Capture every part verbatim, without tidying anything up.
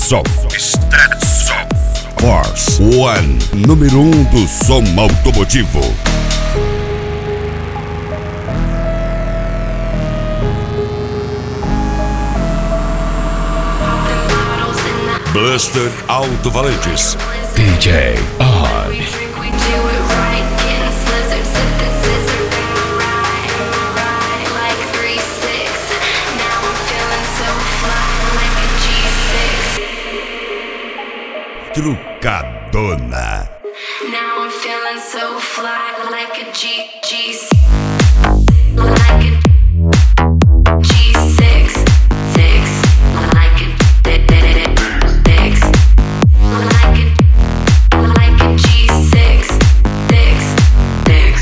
Stetson. Stetson. Force One, número um do som automotivo. Buster Alto-Falantes. D J On. Trucadona. Now I'm feeling so fly like a G G like a G six six like a six like a like a G six six six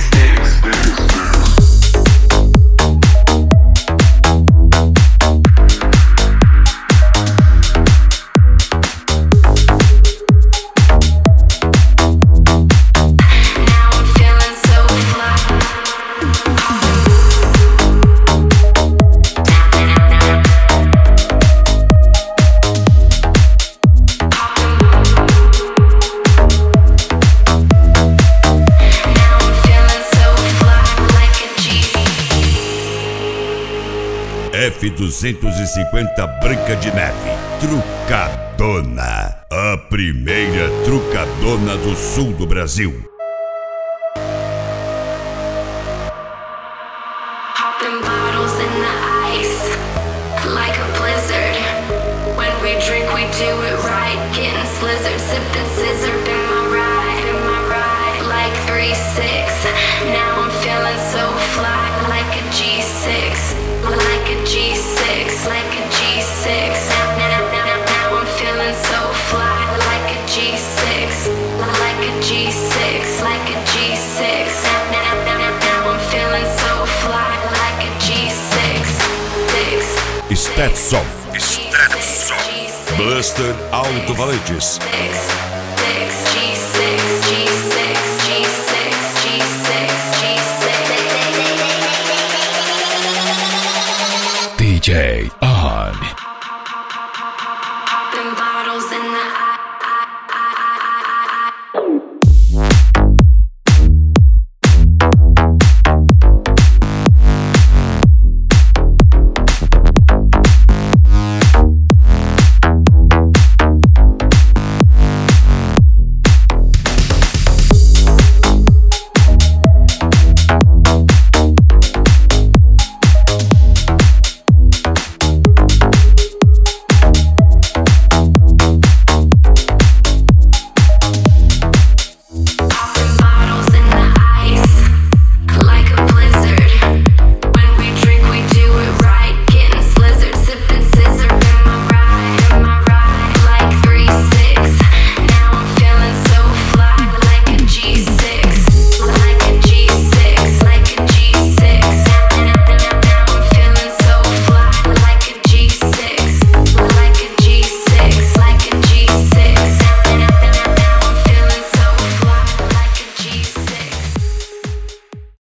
F duzentos e cinquenta Branca de Neve. Trucadona. A primeira trucadona do sul do Brasil. Popping bottles in the ice like a blizzard. When we drink we do it right. Getting slizzard, sipping scissor. Been my ride, been my ride like three six. Now I'm feeling so fly like a G six. Like a G six, like a G six. Now, now, now, now I'm feeling so fly. Like a G six, like a G six, like a G six. Now, now, now, now I'm feeling so fly. Like a G six, six. Stetson. Stetson. Buster Alto-Falantes.